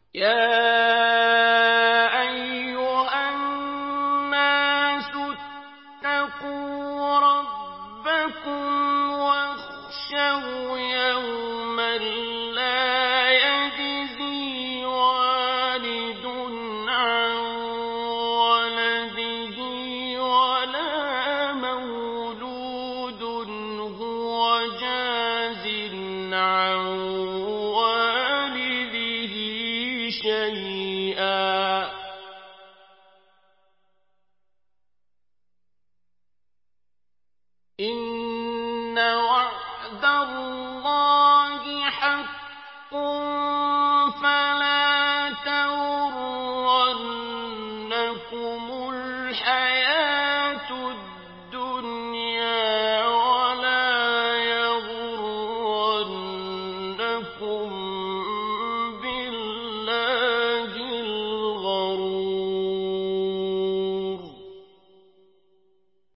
يَا أَيُّهَا النَّاسُ اتَّقُوا رَبَّكُمْ وَاخْشَوْا يَوْمًا لَّا يَجْزِي وَالِدٌ عَن وَلَدِهِ وَلَا مَوْلُودٌ هُوَ جَازٍ عَن وَالِدِهِ شَيْئًا ۚ إِنَّ وَعْدَ اللَّهِ حَقٌّ فَلَا تَغُرَّنَّكُمُ الْحَيَاةُ الدُّنْيَا وَلَا يَغُرَّنَّكُم